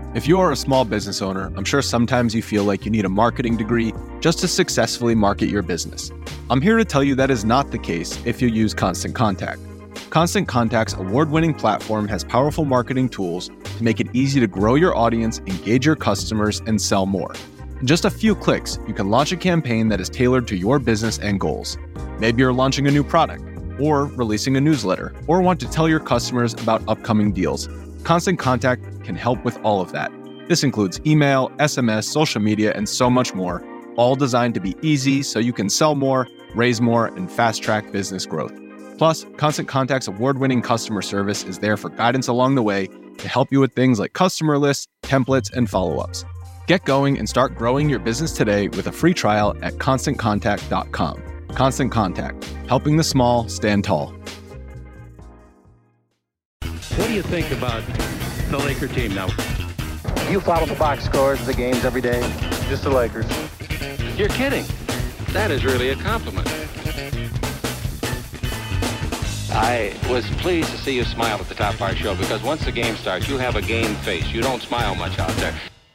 If you are a small business owner, I'm sure sometimes you feel like you need a marketing degree just to successfully market your business. I'm here to tell you that is not the case if you use Constant Contact. Constant Contact's award-winning platform has powerful marketing tools to make it easy to grow your audience, engage your customers, and sell more. In just a few clicks, you can launch a campaign that is tailored to your business and goals. Maybe you're launching a new product, or releasing a newsletter, or want to tell your customers about upcoming deals. Constant Contact can help with all of that. This includes email, SMS, social media, and so much more, all designed to be easy so you can sell more, raise more, and fast-track business growth. Plus, Constant Contact's award-winning customer service is there for guidance along the way to help you with things like customer lists, templates, and follow-ups. Get going and start growing your business today with a free trial at ConstantContact.com. Constant Contact, helping the small stand tall. What do you think about the Laker team now? You follow the box scores of the games every day? Just the Lakers. You're kidding. That is really a compliment. I was pleased to see you smile at the top of our show because once the game starts, you have a game face. You don't smile much out there.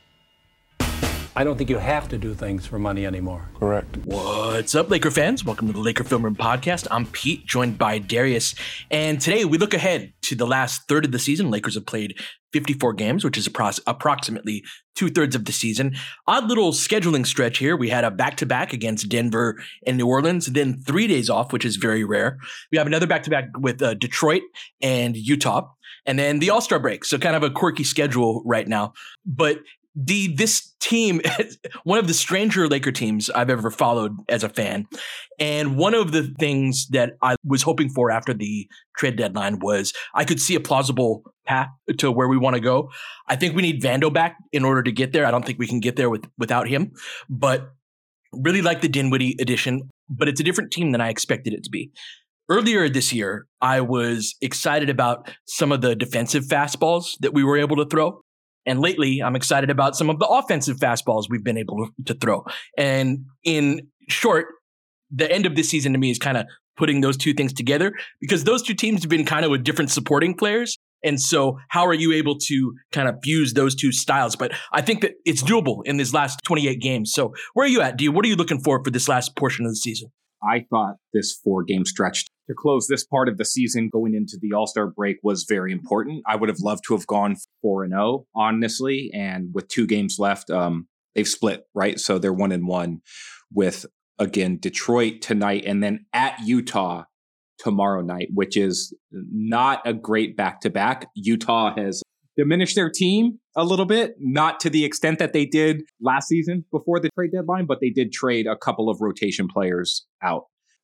I don't think you have to do things for money anymore. Correct. What's up, Laker fans? Welcome to the Laker Film Room Podcast. I'm Pete, joined by Darius. And today we look ahead to the last third of the season. Lakers have played 54 games, which is approximately 2/3 of the season. Odd little scheduling stretch here. We had a back-to-back against Denver and New Orleans, then 3 days off, which is very rare. We have another back-to-back with Detroit and Utah, and then the All-Star break. So kind of a quirky schedule right now. But this team, one of the stranger Laker teams I've ever followed as a fan. And one of the things that I was hoping for after the trade deadline was I could see a plausible path to where we want to go. I think we need Vando back in order to get there. I don't think we can get there without him, but really like the Dinwiddie addition, but it's a different team than I expected it to be. Earlier this year, I was excited about some of the defensive fastballs that we were able to throw. And lately, I'm excited about some of the offensive fastballs we've been able to throw. And in short, the end of this season to me is kind of putting those two things together because those two teams have been kind of with different supporting players. And so how are you able to kind of fuse those two styles? But I think that it's doable in these last 28 games. So where are you at, D? What are you looking for this last portion of the season? I thought this 4-game stretch to close this part of the season going into the All-Star break was very important. I would have loved to have gone 4-0, honestly. And with 2 games left, they've split, right? So they're 1-1 with, again, Detroit tonight and then at Utah tomorrow night, which is not a great back-to-back. Utah has diminished their team a little bit, not to the extent that they did last season before the trade deadline, but they did trade a couple of rotation players out.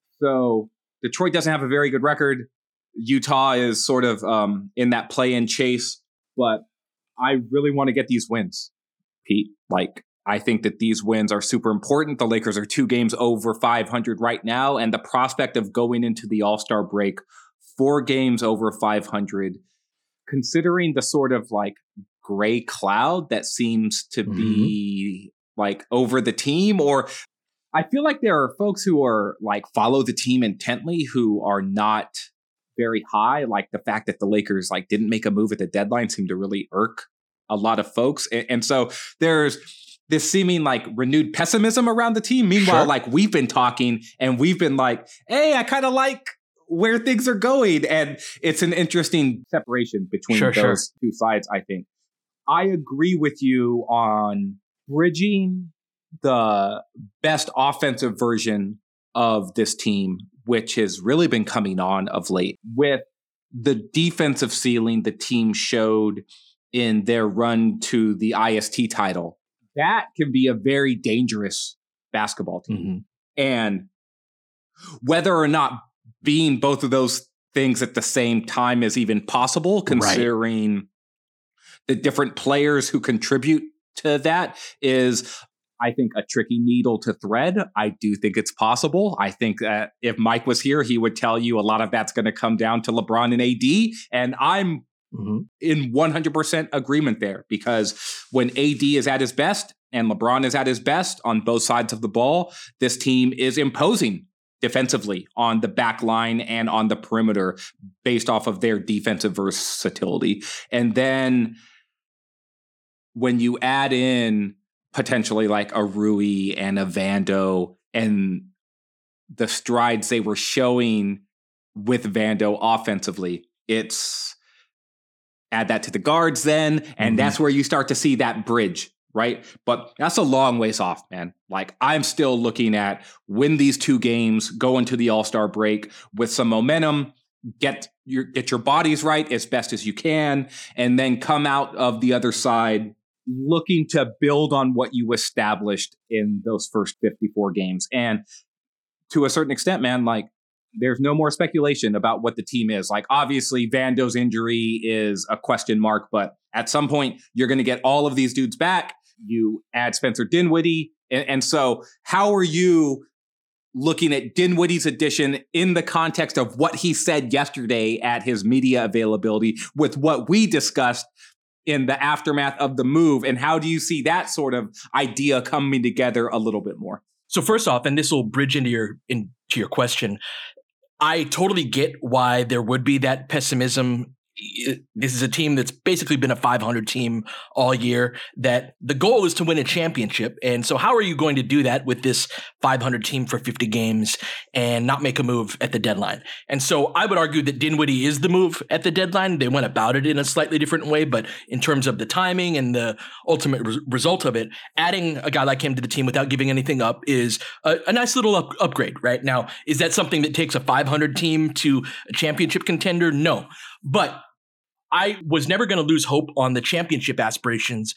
So Detroit doesn't have a very good record. Utah is sort of in that play-in chase, but I really want to get these wins, Pete. I think that these wins are super important. The Lakers are 2 games over 500 right now, and the prospect of going into the All-Star break 4 games over 500, considering the sort of gray cloud that seems to be over the team, or I feel like there are folks who are follow the team intently who are not very high. Like the fact that the Lakers didn't make a move at the deadline seemed to really irk a lot of folks. And so there's this seeming renewed pessimism around the team. Meanwhile, we've been talking and we've been hey, I kind of like where things are going. And it's an interesting separation between those two sides, I think. I agree with you on bridging the best offensive version of this team, which has really been coming on of late, with the defensive ceiling the team showed in their run to the IST title. That can be a very dangerous basketball team. And whether or not being both of those things at the same time is even possible, considering the different players who contribute to that, is, I think, a tricky needle to thread. I do think it's possible. I think that if Mike was here, he would tell you a lot of that's going to come down to LeBron and AD. And I'm in 100% agreement there, because when AD is at his best and LeBron is at his best on both sides of the ball, this team is imposing defensively on the back line and on the perimeter based off of their defensive versatility. And then when you add in potentially like a Rui and a Vando and the strides they were showing with Vando offensively, it's add that to the guards then, and that's where you start to see that bridge, right? But that's a long ways off, man. Like, I'm still looking at win these 2 games, go into the All-Star break with some momentum, get your bodies right as best as you can, and then come out of the other side looking to build on what you established in those first 54 games. And to a certain extent, man, like, there's no more speculation about what the team is. Like, obviously, Vando's injury is a question mark, but at some point, you're going to get all of these dudes back. You add Spencer Dinwiddie. And so how are you looking at Dinwiddie's addition in the context of what he said yesterday at his media availability with what we discussed in the aftermath of the move? And how do you see that sort of idea coming together a little bit more? So first off, and this will bridge into your question, I totally get why there would be that pessimism. This is a team that's basically been a 500 team all year, that the goal is to win a championship. And so how are you going to do that with this 500 team for 50 games and not make a move at the deadline? And so I would argue that Dinwiddie is the move at the deadline. They went about it in a slightly different way, but in terms of the timing and the ultimate result of it, adding a guy like him to the team without giving anything up is a nice little upgrade, right? Now, is that something that takes a 500 team to a championship contender? No. But I was never going to lose hope on the championship aspirations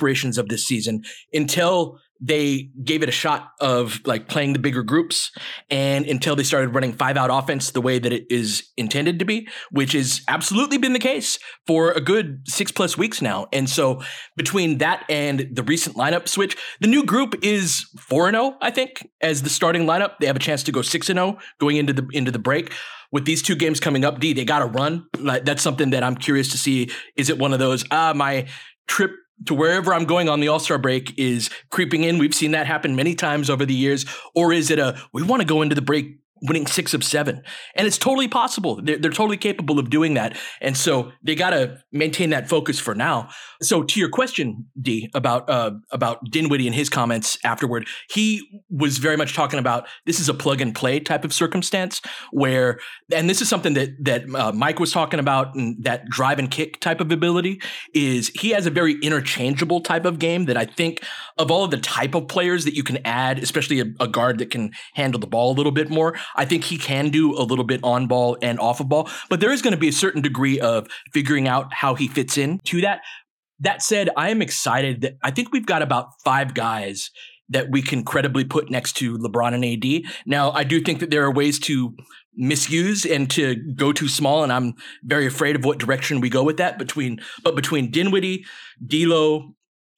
of this season until they gave it a shot of like playing the bigger groups, and until they started running 5-out offense the way that it is intended to be, which has absolutely been the case for a good 6+ weeks now. And so between that and the recent lineup switch, the new group is 4-0, I think, as the starting lineup. They have a chance to go 6-0 going into the break. With these 2 games coming up, they got to run. Like, that's something that I'm curious to see. Is it one of those, my trip to wherever I'm going on the All-Star break is creeping in? We've seen that happen many times over the years. Or is it we want to go into the break winning 6 of 7? And it's totally possible. They're totally capable of doing that. And so they got to maintain that focus for now. So to your question, D, about Dinwiddie and his comments afterward, he was very much talking about this is a plug and play type of circumstance where, and this is something that Mike was talking about, and that drive and kick type of ability is he has a very interchangeable type of game that I think of all of the type of players that you can add, especially a guard that can handle the ball a little bit more. I think he can do a little bit on ball and off of ball, but there is going to be a certain degree of figuring out how he fits in to that. That said, I am excited that I think we've got about 5 guys that we can credibly put next to LeBron and AD. Now, I do think that there are ways to misuse and to go too small, and I'm very afraid of what direction we go with that. Between Dinwiddie, D'Lo,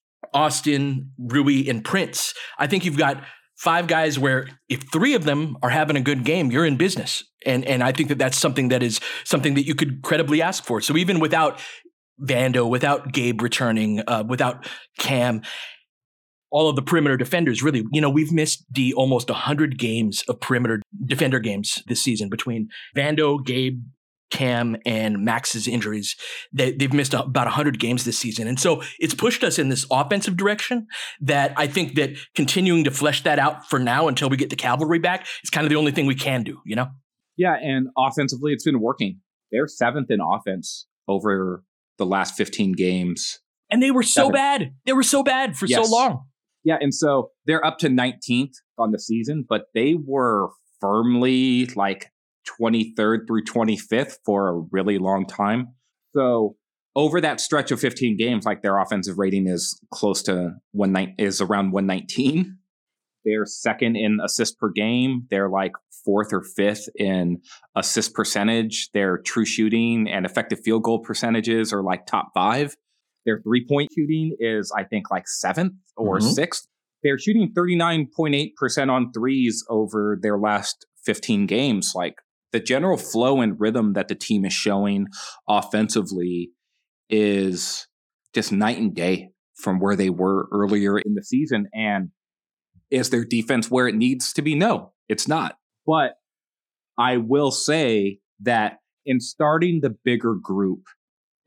Austin, Rui, and Prince, I think you've got 5 guys where if 3 of them are having a good game, you're in business. And I think that that's something that you could credibly ask for. So even without Vando, without Gabe returning, without Cam, all of the perimeter defenders, really, we've missed almost 100 games of perimeter defender games this season between Vando, Gabe, Cam, and Max's injuries. They've missed about 100 games this season. And so it's pushed us in this offensive direction that I think that continuing to flesh that out for now until we get the cavalry back is kind of the only thing we can do, Yeah, and offensively, it's been working. They're 7th in offense over the last 15 games. And they were so bad. They were so bad for so long. Yeah, and so they're up to 19th on the season, but they were firmly like 23rd through 25th for a really long time. So over that stretch of 15 games, like their offensive rating is close to around 119. They're 2nd in assists per game. They're like 4th or 5th in assist percentage. Their true shooting and effective field goal percentages are like top 5. Their 3-point shooting is, I think, like 7th or 6th. They're shooting 39.8% on threes over their last 15 games. Like, the general flow and rhythm that the team is showing offensively is just night and day from where they were earlier in the season. And is their defense where it needs to be? No, it's not. But I will say that in starting the bigger group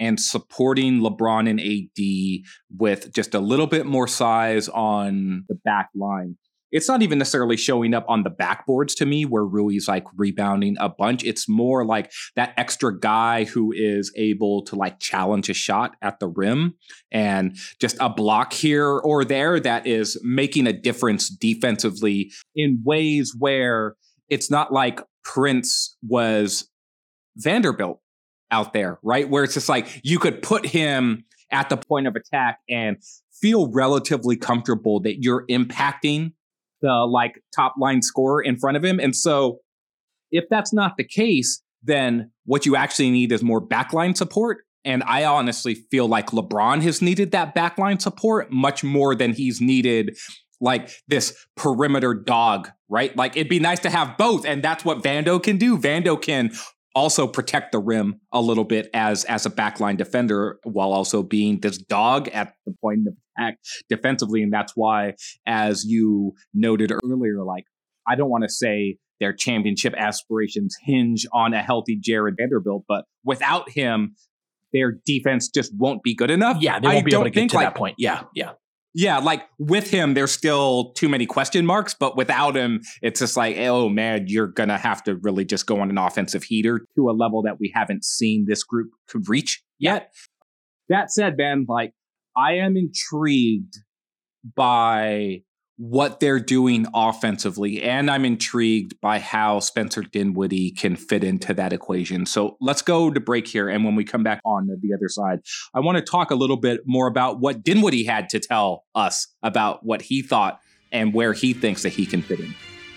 and supporting LeBron and AD with just a little bit more size on the back line. It's not even necessarily showing up on the backboards to me where Rui's like rebounding a bunch. It's more like that extra guy who is able to like challenge a shot at the rim and just a block here or there that is making a difference defensively in ways where it's not like Prince was Vanderbilt out there, right? Where it's just like you could put him at the point of attack and feel relatively comfortable that you're impacting the like top line scorer in front of him. And so if that's not the case, then what you actually need is more backline support. And I honestly feel like LeBron has needed that backline support much more than he's needed like this perimeter dog, right? Like it'd be nice to have both. And that's what Vando can do. Vando can also protect the rim a little bit as a backline defender while also being this dog at the point of attack defensively. And that's why, as you noted earlier, like, I don't want to say their championship aspirations hinge on a healthy Jared Vanderbilt, but without him, their defense just won't be good enough. Yeah, they won't be able to get to that point. Yeah. Yeah, like with him, there's still too many question marks, but without him, it's just like, oh man, you're going to have to really just go on an offensive heater to a level that we haven't seen this group could reach yet. That said, Ben, like I am intrigued by what they're doing offensively, and I'm intrigued by how Spencer Dinwiddie can fit into that equation. So let's go to break here, and when we come back on the other side, I want to talk a little bit more about what Dinwiddie had to tell us about what he thought and where he thinks that he can fit in.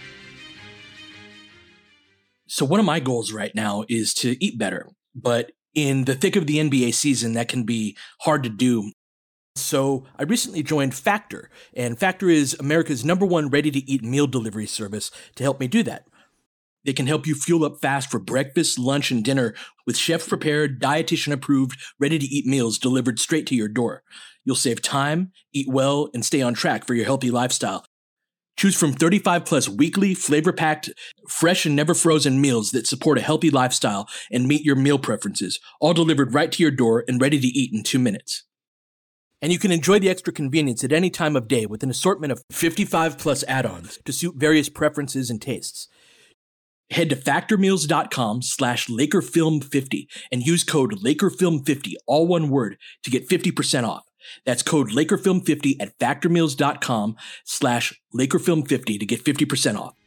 So one of my goals right now is to eat better, but in the thick of the NBA season, that can be hard to do. So I recently joined Factor, and Factor is America's #1 ready-to-eat meal delivery service to help me do that. They can help you fuel up fast for breakfast, lunch, and dinner with chef-prepared, dietitian-approved, ready-to-eat meals delivered straight to your door. You'll save time, eat well, and stay on track for your healthy lifestyle. Choose from 35-plus weekly, flavor-packed, fresh and never-frozen meals that support a healthy lifestyle and meet your meal preferences, all delivered right to your door and ready to eat in 2 minutes. And you can enjoy the extra convenience at any time of day with an assortment of 55-plus add-ons to suit various preferences and tastes. Head to factormeals.com/LakerFilm50 and use code LakerFilm50, all one word, to get 50% off. That's code LakerFilm50 at factormeals.com/LakerFilm50 to get 50% off.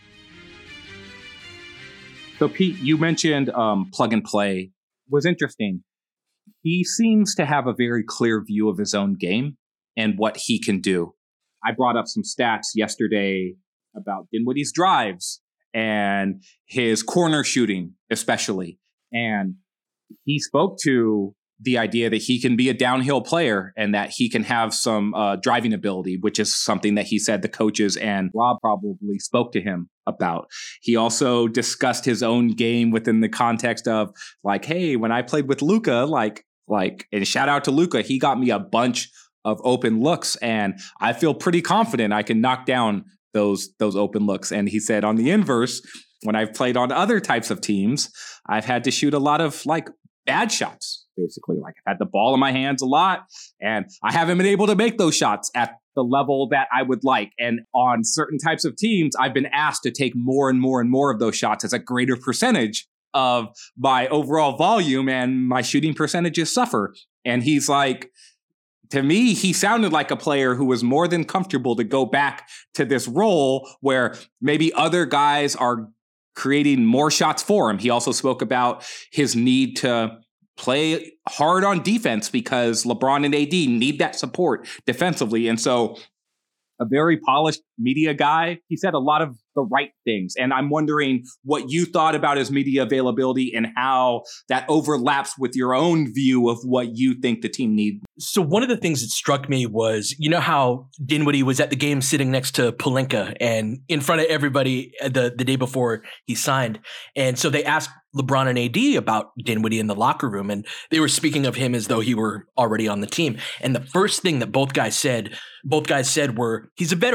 So Pete, you mentioned plug and play was interesting. He seems to have a very clear view of his own game and what he can do. I brought up some stats yesterday about Dinwiddie's drives and his corner shooting, especially. And he spoke to the idea that he can be a downhill player and that he can have some driving ability, which is something that he said the coaches and Rob probably spoke to him about. He also discussed his own game within the context of like, hey, when I played with Luka, like, and shout out to Luka, he got me a bunch of open looks and I feel pretty confident I can knock down those open looks. And he said on the inverse, when I've played on other types of teams, I've had to shoot a lot of like bad shots. Basically, like I've had the ball in my hands a lot and I haven't been able to make those shots at the level that I would like. And on certain types of teams, I've been asked to take more and more and more of those shots as a greater percentage of my overall volume, and my shooting percentages suffer. And he's like, to me, he sounded like a player who was more than comfortable to go back to this role where maybe other guys are creating more shots for him. He also spoke about his need to play hard on defense because LeBron and AD need that support defensively. And so a very polished media guy, he said a lot of the right things. And I'm wondering what you thought about his media availability and how that overlaps with your own view of what you think the team needs. So one of the things that struck me was, you know how Dinwiddie was at the game sitting next to Pelinka and in front of everybody the day before he signed. And so they asked LeBron and AD about Dinwiddie in the locker room, and they were speaking of him as though he were already on the team. And the first thing that both guys said were, he's a veteran,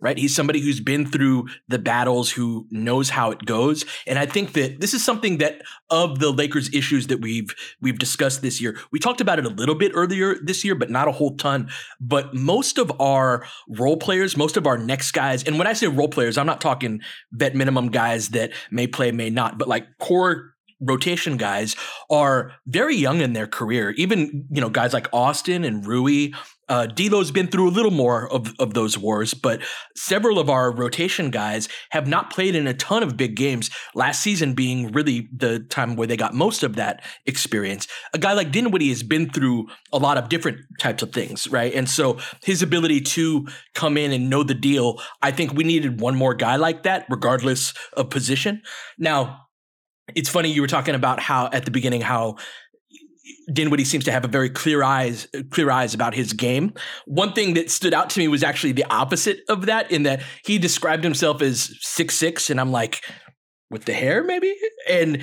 right? He's somebody who's been through the battles, who knows how it goes. And I think that this is something that of the Lakers issues that we've discussed this year, we talked about it a little bit earlier this year, but not a whole ton. But most of our role players, most of our next guys, and when I say role players, I'm not talking vet minimum guys that may play, may not, but like core rotation guys are very young in their career. Even, guys like Austin and Rui, D'Lo's been through a little more of those wars, but several of our rotation guys have not played in a ton of big games, last season being really the time where they got most of that experience. A guy like Dinwiddie has been through a lot of different types of things, right? And so his ability to come in and know the deal, I think we needed one more guy like that, regardless of position. Now, it's funny, you were talking about how at the beginning, how Dinwiddie seems to have a very clear eyes about his game. One thing that stood out to me was actually the opposite of that, in that he described himself as 6'6", and I'm like, with the hair maybe? And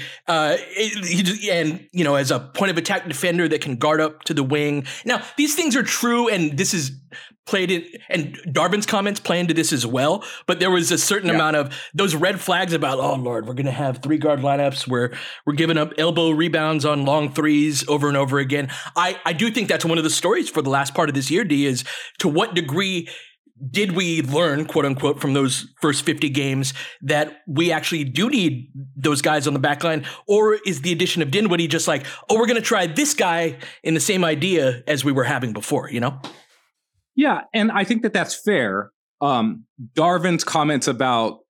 as a point of attack defender that can guard up to the wing. Now, these things are true, and this is played in, and Darvin's comments play into this as well. But there was a certain amount of those red flags about, oh Lord, we're going to have 3-guard lineups where we're giving up elbow rebounds on long threes over and over again. I do think that's one of the stories for the last part of this year, D, is to what degree did we learn, quote unquote, from those first 50 games that we actually do need those guys on the back line? Or is the addition of Dinwiddie just like, oh, we're going to try this guy in the same idea as we were having before, Yeah, and I think that that's fair. Darvin's comments about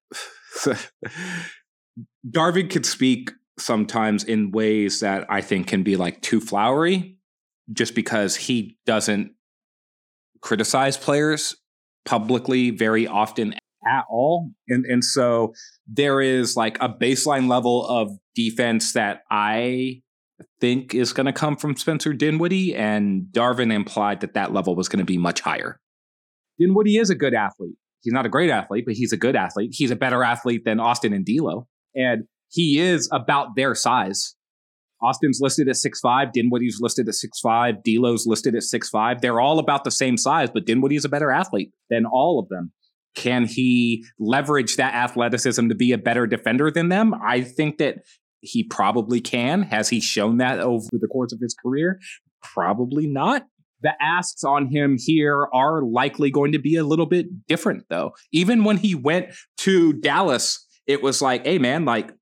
Darvin could speak sometimes in ways that I think can be like too flowery, just because he doesn't criticize players publicly very often at all. And so there is like a baseline level of defense that I think is going to come from Spencer Dinwiddie, and Darvin implied that level was going to be much higher. Dinwiddie is a good athlete. He's not a great athlete, but he's a good athlete. He's a better athlete than Austin and D'Lo, and he is about their size. Austin's listed at 6'5", Dinwiddie's listed at 6'5", D'Lo's listed at 6'5". They're all about the same size, but Dinwiddie's a better athlete than all of them. Can he leverage that athleticism to be a better defender than them? I think that he probably can. Has he shown that over the course of his career? Probably not. The asks on him here are likely going to be a little bit different, though. Even when he went to Dallas, it was like, hey, man, like,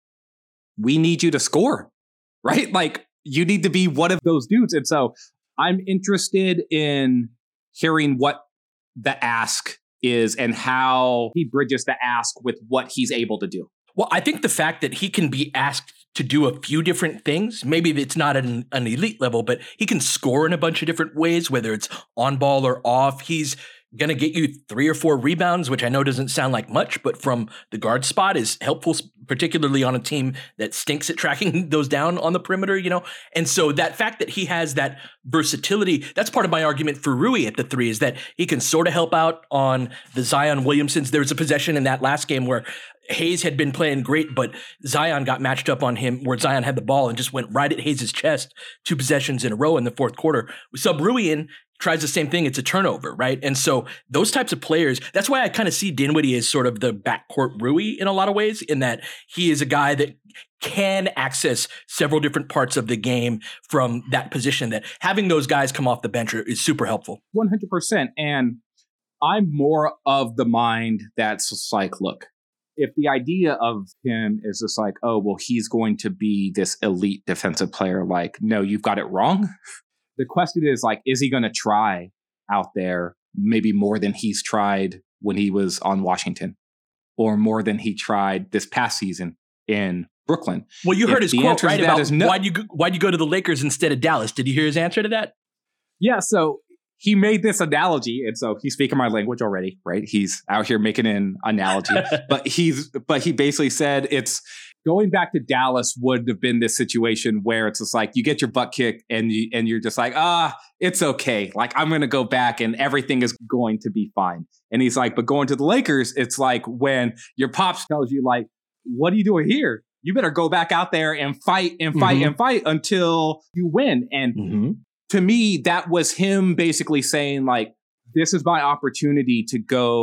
we need you to score, right? Like, you need to be one of those dudes. And so I'm interested in hearing what the ask is and how he bridges the ask with what he's able to do. Well, I think the fact that he can be asked to do a few different things, maybe it's not an elite level, but he can score in a bunch of different ways, whether it's on ball or off. He's going to get you 3 or 4 rebounds, which I know doesn't sound like much, but from the guard spot is helpful, particularly on a team that stinks at tracking those down on the perimeter, And so that fact that he has that versatility, that's part of my argument for Rui at the 3, is that he can sort of help out on the Zion Williamsons. There was a possession in that last game where Hayes had been playing great, but Zion got matched up on him, where Zion had the ball and just went right at Hayes' chest 2 possessions in a row in the fourth quarter. We sub Rui in, tries the same thing. It's a turnover, right? And so those types of players, that's why I kind of see Dinwiddie as sort of the backcourt Rui in a lot of ways, in that he is a guy that can access several different parts of the game from that position, that having those guys come off the bench is super helpful. 100%. And I'm more of the mind that's just like, look, if the idea of him is just like, oh, well, he's going to be this elite defensive player, like, no, you've got it wrong. The question is, like, is he going to try out there maybe more than he's tried when he was on Washington, or more than he tried this past season in Brooklyn? Well, you heard his quote, right, about why'd you go to the Lakers instead of Dallas? Did you hear his answer to that? Yeah, so he made this analogy, and so he's speaking my language already, right? He's out here making an analogy, but he basically said it's going back to Dallas would have been this situation where it's just like you get your butt kicked and you're just like, it's okay. Like, I'm going to go back and everything is going to be fine. And he's like, but going to the Lakers, it's like when your pops tells you, like, what are you doing here? You better go back out there and fight and fight and fight until you win. And to me, that was him basically saying, like, this is my opportunity to go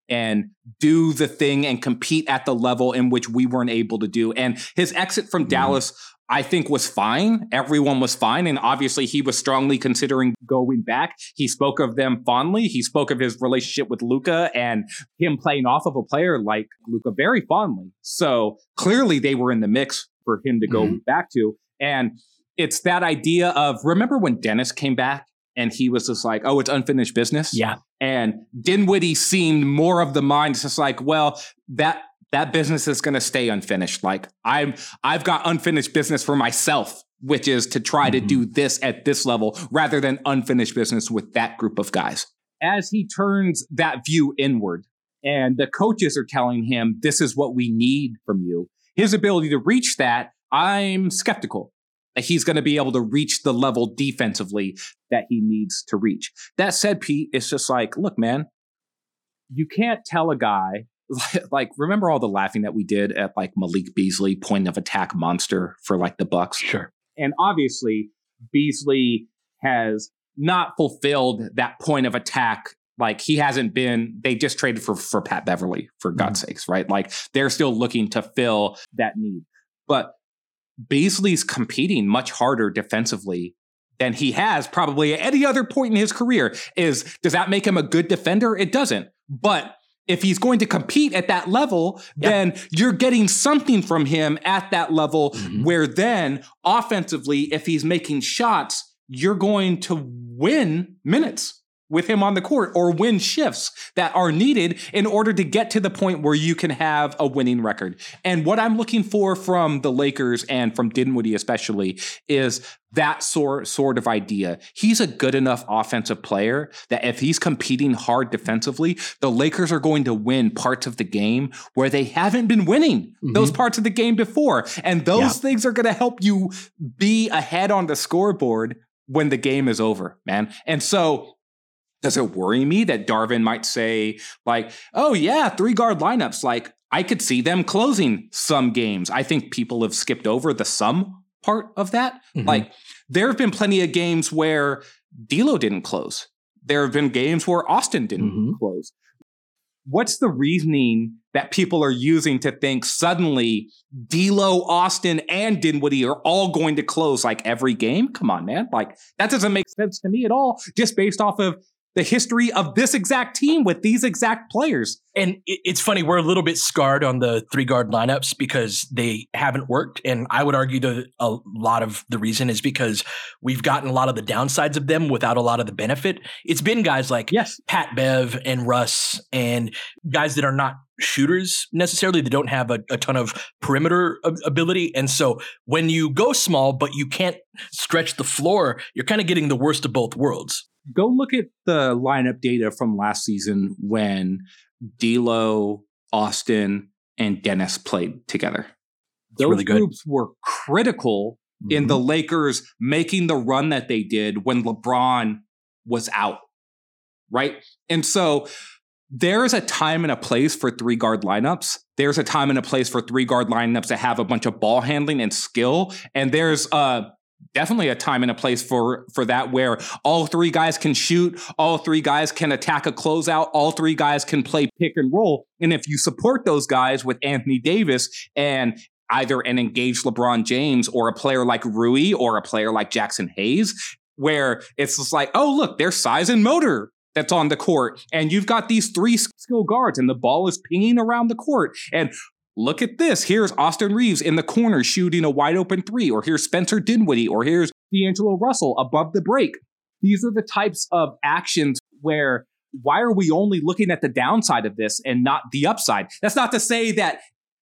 and do the thing and compete at the level in which we weren't able to do. And his exit from Dallas, I think, was fine. Everyone was fine. And obviously he was strongly considering going back. He spoke of them fondly. He spoke of his relationship with Luka and him playing off of a player like Luka very fondly. So clearly they were in the mix for him to go back to. And it's that idea of, remember when Dennis came back and he was just like, oh, it's unfinished business? Yeah. And Dinwiddie seemed more of the mind. It's just like, well, that business is going to stay unfinished. Like I've got unfinished business for myself, which is to try to do this at this level rather than unfinished business with that group of guys. As he turns that view inward and the coaches are telling him, this is what we need from you, his ability to reach that, I'm skeptical that he's going to be able to reach the level defensively that he needs to reach. That said, Pete, it's just like, look, man, you can't tell a guy, like, remember all the laughing that we did at like Malik Beasley, point of attack monster for like the Bucks? Sure. And obviously Beasley has not fulfilled that point of attack. Like he hasn't been, they just traded for Pat Beverly, for God's sakes, right? Like they're still looking to fill that need. But Beasley's competing much harder defensively than he has probably at any other point in his career. Does that make him a good defender? It doesn't. But if he's going to compete at that level, then you're getting something from him at that level where then offensively, if he's making shots, you're going to win minutes with him on the court or win shifts that are needed in order to get to the point where you can have a winning record. And what I'm looking for from the Lakers and from Dinwiddie especially is that sort of idea. He's a good enough offensive player that if he's competing hard defensively, the Lakers are going to win parts of the game where they haven't been winning those parts of the game before. And those things are going to help you be ahead on the scoreboard when the game is over, man. And so does it worry me that Darvin might say like, oh yeah, 3-guard lineups, like I could see them closing some games. I think people have skipped over the some part of that. Like there have been plenty of games where D'Lo didn't close. There have been games where Austin didn't close. What's the reasoning that people are using to think suddenly D'Lo, Austin, and Dinwiddie are all going to close like every game? Come on, man. Like that doesn't make sense to me at all, just based off of the history of this exact team with these exact players. And it's funny, we're a little bit scarred on the 3-guard lineups because they haven't worked. And I would argue that a lot of the reason is because we've gotten a lot of the downsides of them without a lot of the benefit. It's been guys like Pat Bev and Russ and guys that are not shooters necessarily. They don't have a ton of perimeter ability. And so when you go small, but you can't stretch the floor, you're kind of getting the worst of both worlds. Go look at the lineup data from last season when D'Lo, Austin, and Dennis played together. Those really groups were critical in the Lakers making the run that they did when LeBron was out, right? And so there is a time and a place for 3-guard lineups. There's a time and a place for 3-guard lineups that have a bunch of ball handling and skill. And there's definitely a time and a place for that where all 3 guys can shoot, all 3 guys can attack a closeout, all 3 guys can play pick and roll. And if you support those guys with Anthony Davis and either an engaged LeBron James or a player like Rui or a player like Jackson Hayes, where it's just like, oh, look, there's size and motor that's on the court. And you've got these 3 skill guards and the ball is pinging around the court. And look at this. Here's Austin Reeves in the corner shooting a wide open 3, or here's Spencer Dinwiddie, or here's D'Angelo Russell above the break. These are the types of actions where why are we only looking at the downside of this and not the upside? That's not to say that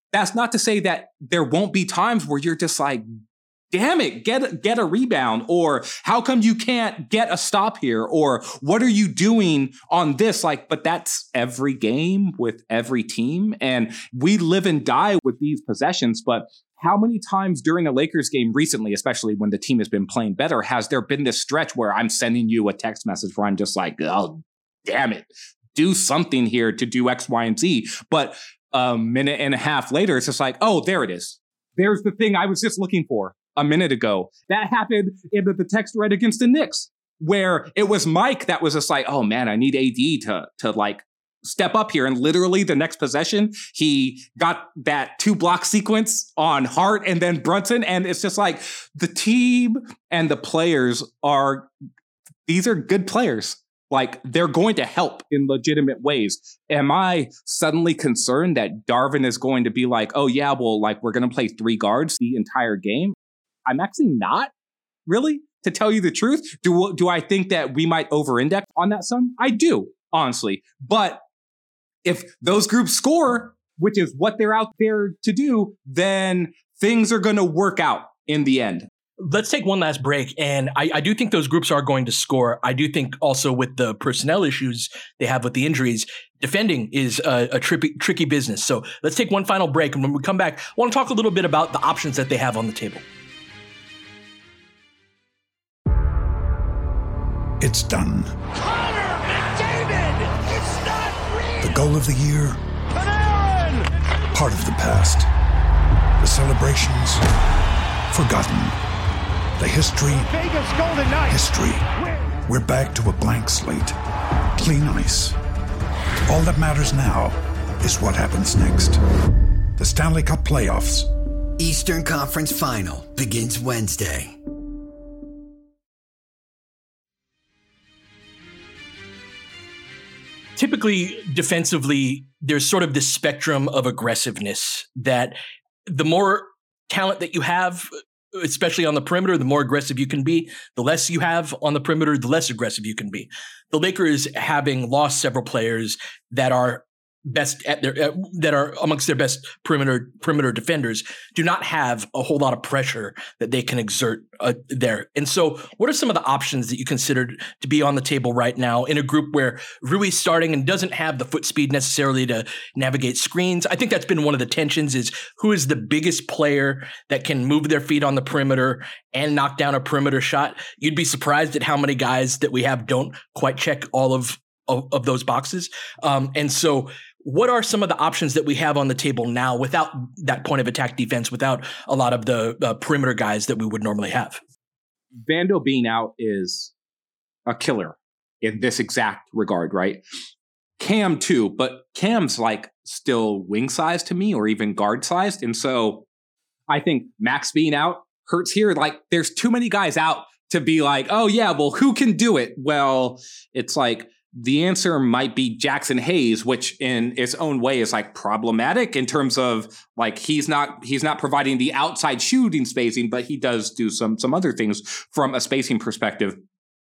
there won't be times where you're just like, damn it, get a rebound, or how come you can't get a stop here, or what are you doing on this? Like, but that's every game with every team, and we live and die with these possessions. But how many times during a Lakers game recently, especially when the team has been playing better, has there been this stretch where I'm sending you a text message where I'm just like, oh, damn it, do something here to do X, Y, and Z. But a minute and a half later, it's just like, oh, there it is. There's the thing I was just looking for a minute ago. That happened in the text thread against the Knicks, where it was Mike that was just like, oh man, I need AD to like step up here. And literally the next possession, he got that 2-block sequence on Hart and then Brunson. And it's just like the team and the players these are good players. Like, they're going to help in legitimate ways. Am I suddenly concerned that Darvin is going to be like, oh yeah, well, like, we're going to play 3 guards the entire game? I'm actually not, really, to tell you the truth. Do I think that we might over-index on that some? I do, honestly. But if those groups score, which is what they're out there to do, then things are going to work out in the end. Let's take one last break. And I do think those groups are going to score. I do think also with the personnel issues they have with the injuries, defending is a tricky business. So let's take one final break. And when we come back, I want to talk a little bit about the options that they have on the table. It's done. Connor McDavid! It's not real! The goal of the year, Panarin! part of the past. The celebrations, forgotten. The history, Vegas Golden Knights! history. We're back to a blank slate. Clean ice. All that matters now is what happens next. The Stanley Cup playoffs. Eastern Conference Final begins Wednesday. Typically, defensively, there's sort of this spectrum of aggressiveness that the more talent that you have, especially on the perimeter, the more aggressive you can be. The less you have on the perimeter, the less aggressive you can be. The Lakers, having lost several players that are best at that are amongst their best perimeter defenders, do not have a whole lot of pressure that they can exert there. And so what are some of the options that you considered to be on the table right now in a group where Rui's starting and doesn't have the foot speed necessarily to navigate screens? I think that's been one of the tensions, is who is the biggest player that can move their feet on the perimeter and knock down a perimeter shot. You'd be surprised at how many guys that we have don't quite check all of those boxes. And so what are some of the options that we have on the table now without that point of attack defense, without a lot of the perimeter guys that we would normally have? Vando being out is a killer in this exact regard, right? Cam too, but Cam's like still wing size to me, or even guard sized. And so I think Max being out hurts here. Like, there's too many guys out to be like, oh yeah, well, who can do it? Well, it's like, the answer might be Jackson Hayes, which in its own way is like problematic in terms of like he's not providing the outside shooting spacing, but he does do some other things from a spacing perspective.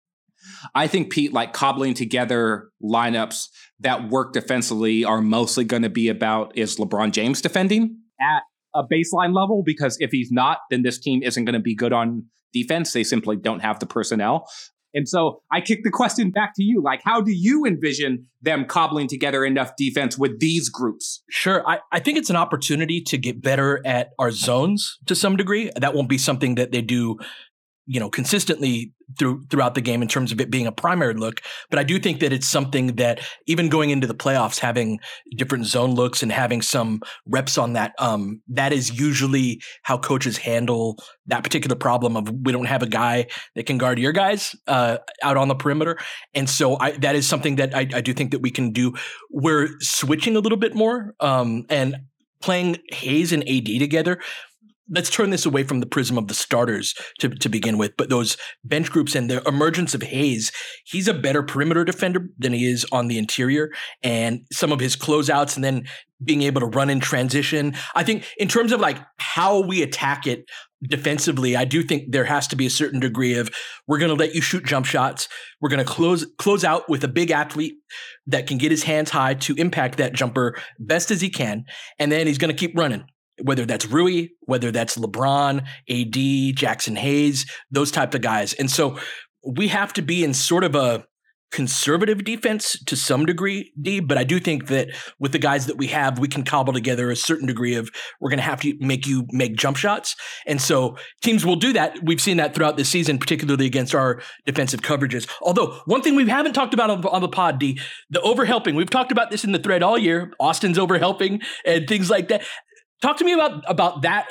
I think, Pete, like cobbling together lineups that work defensively are mostly going to be about, is LeBron James defending at a baseline level? Because if he's not, then this team isn't going to be good on defense. They simply don't have the personnel. And so I kick the question back to you. Like, how do you envision them cobbling together enough defense with these groups? Sure. I think it's an opportunity to get better at our zones to some degree. That won't be something that they do, consistently throughout the game in terms of it being a primary look. But I do think that it's something that even going into the playoffs, having different zone looks and having some reps on that, that is usually how coaches handle that particular problem of, we don't have a guy that can guard your guys out on the perimeter. And so that is something that I do think that we can do. We're switching a little bit more and playing Hayes and AD together. Let's turn this away from the prism of the starters to begin with, but those bench groups and the emergence of Hayes, he's a better perimeter defender than he is on the interior, and some of his closeouts and then being able to run in transition. I think in terms of like how we attack it defensively, I do think there has to be a certain degree of, we're going to let you shoot jump shots. We're going to close out with a big athlete that can get his hands high to impact that jumper best as he can. And then he's going to keep running. Whether that's Rui, whether that's LeBron, AD, Jackson Hayes, those type of guys. And so we have to be in sort of a conservative defense to some degree, D, but I do think that with the guys that we have, we can cobble together a certain degree of, we're going to have to make you make jump shots. And so teams will do that. We've seen that throughout the season, particularly against our defensive coverages. Although one thing we haven't talked about on the pod, D, the overhelping. We've talked about this in the thread all year. Austin's overhelping and things like that. Talk to me about that and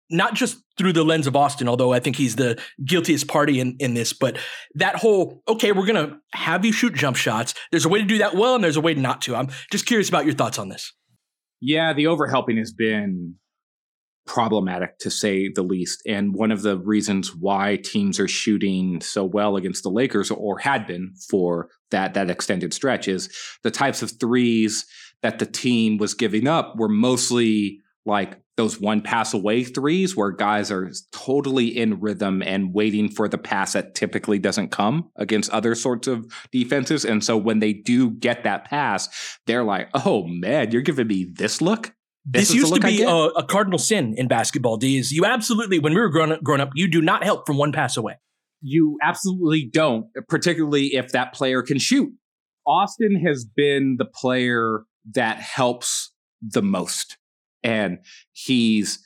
not just through the lens of Austin, although I think he's the guiltiest party in this, but that whole, okay, we're going to have you shoot jump shots. There's a way to do that well, and there's a way not to. I'm just curious about your thoughts on this. Yeah, the overhelping has been problematic, to say the least. And one of the reasons why teams are shooting so well against the Lakers, or had been for that extended stretch, is the types of threes that the team was giving up were mostly like those one pass away threes where guys are totally in rhythm and waiting for the pass that typically doesn't come against other sorts of defenses. And so when they do get that pass, they're like, oh man, you're giving me this look? This used to be a cardinal sin in basketball, D's. You absolutely, when we were growing up, you do not help from one pass away. You absolutely don't, particularly if that player can shoot. Austin has been the player that helps the most. And he's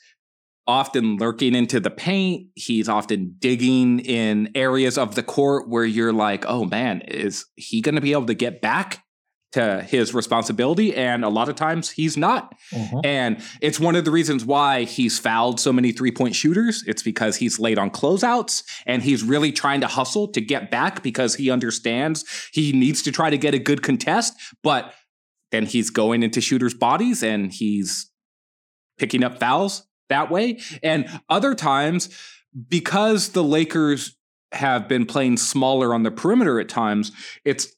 often lurking into the paint. He's often digging in areas of the court where you're like, oh man, is he going to be able to get back to his responsibility? And a lot of times he's not. Mm-hmm. And it's one of the reasons why he's fouled so many 3-point shooters. It's because he's late on closeouts and he's really trying to hustle to get back because he understands he needs to try to get a good contest. But then he's going into shooters' bodies and he's picking up fouls that way. And other times, because the Lakers have been playing smaller on the perimeter at times, it's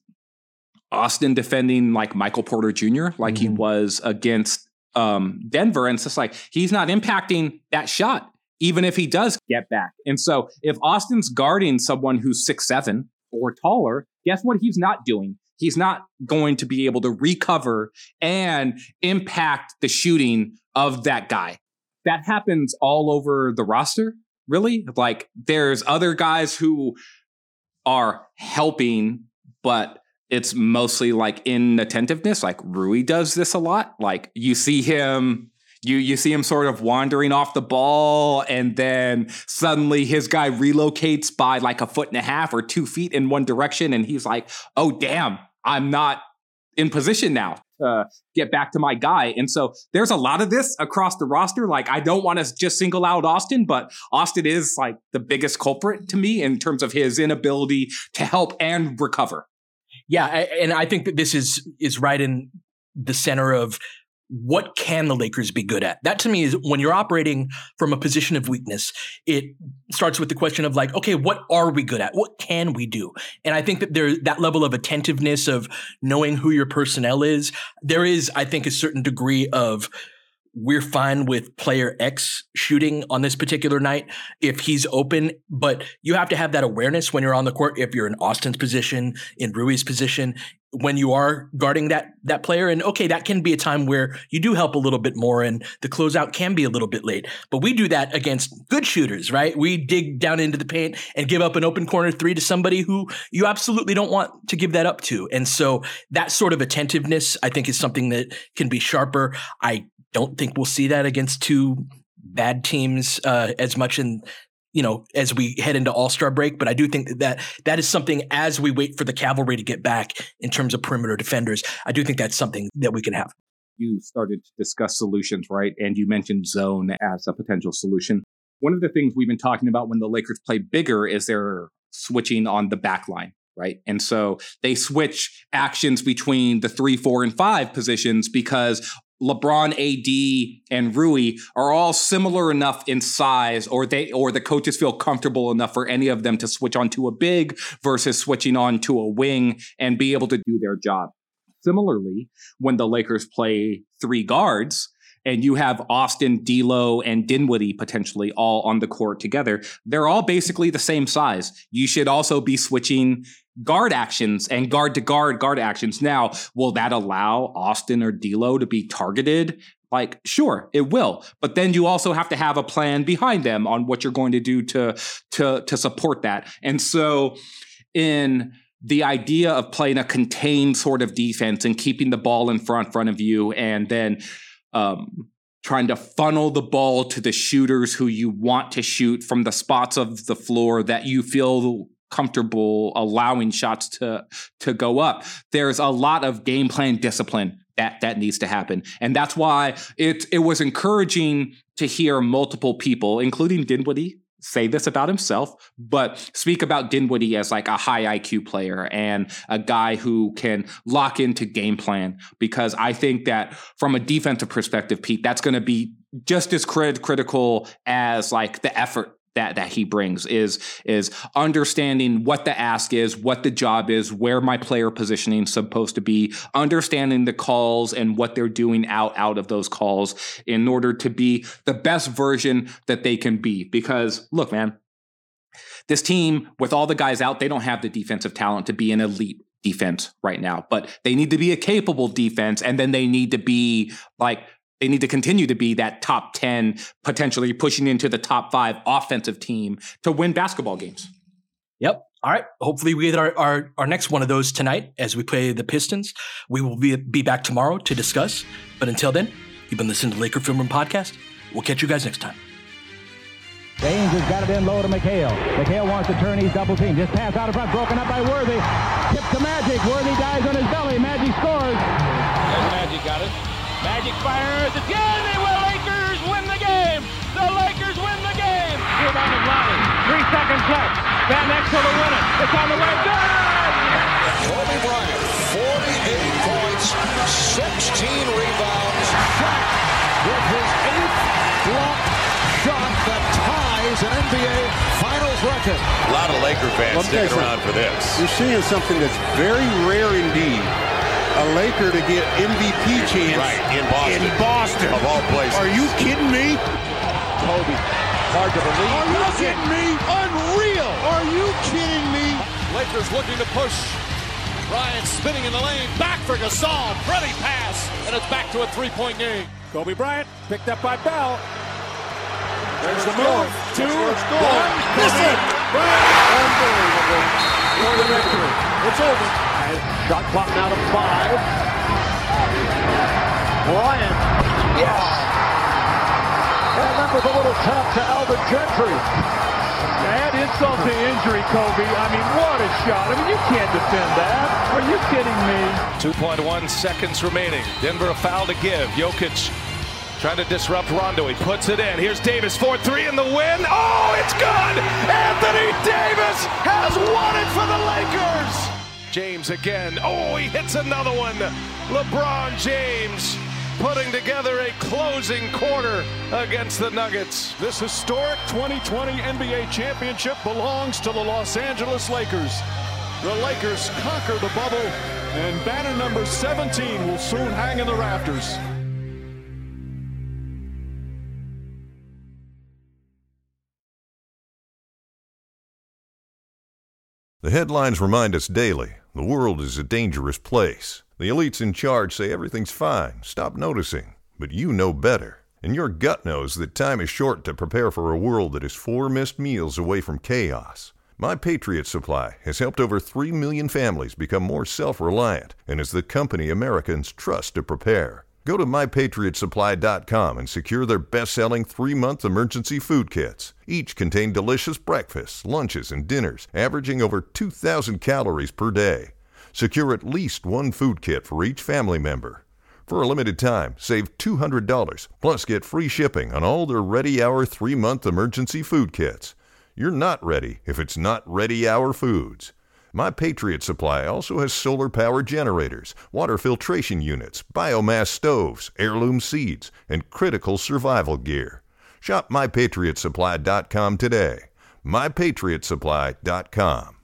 Austin defending like Michael Porter Jr., like he was against Denver. And it's just like, he's not impacting that shot, even if he does get back. And so if Austin's guarding someone who's 6'7" or taller, guess what he's not doing? He's not going to be able to recover and impact the shooting of that guy. That happens all over the roster, really. Like, there's other guys who are helping, but it's mostly like inattentiveness. Like Rui does this a lot. Like you see him, you see him sort of wandering off the ball, and then suddenly his guy relocates by like 1.5 or 2 feet in one direction, and he's like, oh damn, I'm not in position now to get back to my guy. And so there's a lot of this across the roster. Like, I don't want to just single out Austin, but Austin is like the biggest culprit to me in terms of his inability to help and recover. Yeah, and I think that this is right in the center of what can the Lakers be good at? That to me is when you're operating from a position of weakness, it starts with the question of like, okay, what are we good at? What can we do? And I think that there's that level of attentiveness of knowing who your personnel is. There is, I think, a certain degree of we're fine with player X shooting on this particular night if he's open, but you have to have that awareness when you're on the court, if you're in Austin's position, in Rui's position, when you are guarding that player. And okay, that can be a time where you do help a little bit more and the closeout can be a little bit late. But we do that against good shooters, right? We dig down into the paint and give up an open corner three to somebody who you absolutely don't want to give that up to. And so that sort of attentiveness, I think, is something that can be sharper. I don't think we'll see that against two bad teams as much as we head into All-Star break. But I do think that is something, as we wait for the cavalry to get back in terms of perimeter defenders, I do think that's something that we can have. You started to discuss solutions, right? And you mentioned zone as a potential solution. One of the things we've been talking about when the Lakers play bigger is they're switching on the back line, right? And so they switch actions between the 3, 4, and 5 positions because LeBron, AD, and Rui are all similar enough in size, or the coaches feel comfortable enough for any of them to switch onto a big versus switching on to a wing and be able to do their job. Similarly, when the Lakers play 3 guards and you have Austin, D'Lo, and Dinwiddie potentially all on the court together, they're all basically the same size. You should also be switching guard actions and guard to guard actions. Now, will that allow Austin or D'Lo to be targeted? Like, sure, it will. But then you also have to have a plan behind them on what you're going to do to support that. And so in the idea of playing a contained sort of defense and keeping the ball in front of you, and then trying to funnel the ball to the shooters who you want to shoot from the spots of the floor that you feel comfortable allowing shots to go up. There's a lot of game plan discipline that needs to happen. And that's why it was encouraging to hear multiple people, including Dinwiddie, say this about himself, but speak about Dinwiddie as like a high IQ player and a guy who can lock into game plan. Because I think that from a defensive perspective, Pete, that's going to be just as critical as like the effort that he brings is understanding what the ask is, what the job is, where my player positioning is supposed to be, understanding the calls and what they're doing out of those calls in order to be the best version that they can be. Because look, man, this team with all the guys out, they don't have the defensive talent to be an elite defense right now, but they need to be a capable defense. And then they need to be like, they need to continue to be that top 10, potentially pushing into the top 5 offensive team to win basketball games. Yep. All right. Hopefully we get our next one of those tonight as we play the Pistons. We will be back tomorrow to discuss. But until then, you've been listening to Laker Film Room Podcast. We'll catch you guys next time. James has got it in low to McHale. McHale wants to turn. He's double teamed. Just pass out in front. Broken up by Worthy. Tip to Magic. Worthy dies on his belly. Magic scores. There's Magic got it. Magic fires again. They will. Lakers win the game. The Lakers win the game. Rebound is Lonnie. 3 seconds left. Van Exel to win it. It's on the way. Good. Kobe Bryant, 48 points, 16 rebounds. Shot with his 8th block shot that ties an NBA Finals record. A lot of Laker fans sticking around for this. You're seeing something that's very rare indeed. A Laker to get MVP chance in Boston. Of all places. Are you kidding me? Kobe, hard to believe. Are you kidding me? Unreal. Are you kidding me? Lakers looking to push. Bryant spinning in the lane. Back for Gasol. Pretty pass. And it's back to a 3-point game. Kobe Bryant picked up by Bell. There's the move. 2, 1. Miss it. Unbelievable. For the victory. It's over. Shot clock now to 5. Bryant. Yes. And that was a little tap to Alvin Gentry. Add insult to injury, Kobe. I mean, what a shot. I mean, you can't defend that. Are you kidding me? 2.1 seconds remaining. Denver a foul to give. Jokic trying to disrupt Rondo. He puts it in. Here's Davis, 4-3 in the win. Oh, it's good! Anthony Davis has won it for the Lakers! James again. Oh, he hits another one. LeBron James putting together a closing quarter against the Nuggets. This historic 2020 NBA championship belongs to the Los Angeles Lakers. The Lakers conquer the bubble, and banner number 17 will soon hang in the rafters. The headlines remind us daily, the world is a dangerous place. The elites in charge say everything's fine, stop noticing. But you know better. And your gut knows that time is short to prepare for a world that is 4 missed meals away from chaos. My Patriot Supply has helped over 3 million families become more self-reliant and is the company Americans trust to prepare. Go to MyPatriotSupply.com and secure their best-selling 3-month emergency food kits. Each contain delicious breakfasts, lunches, and dinners, averaging over 2,000 calories per day. Secure at least 1 food kit for each family member. For a limited time, save $200, plus get free shipping on all their Ready Hour 3-month emergency food kits. You're not ready if it's not Ready Hour Foods. My Patriot Supply also has solar power generators, water filtration units, biomass stoves, heirloom seeds, and critical survival gear. Shop MyPatriotSupply.com today. MyPatriotSupply.com.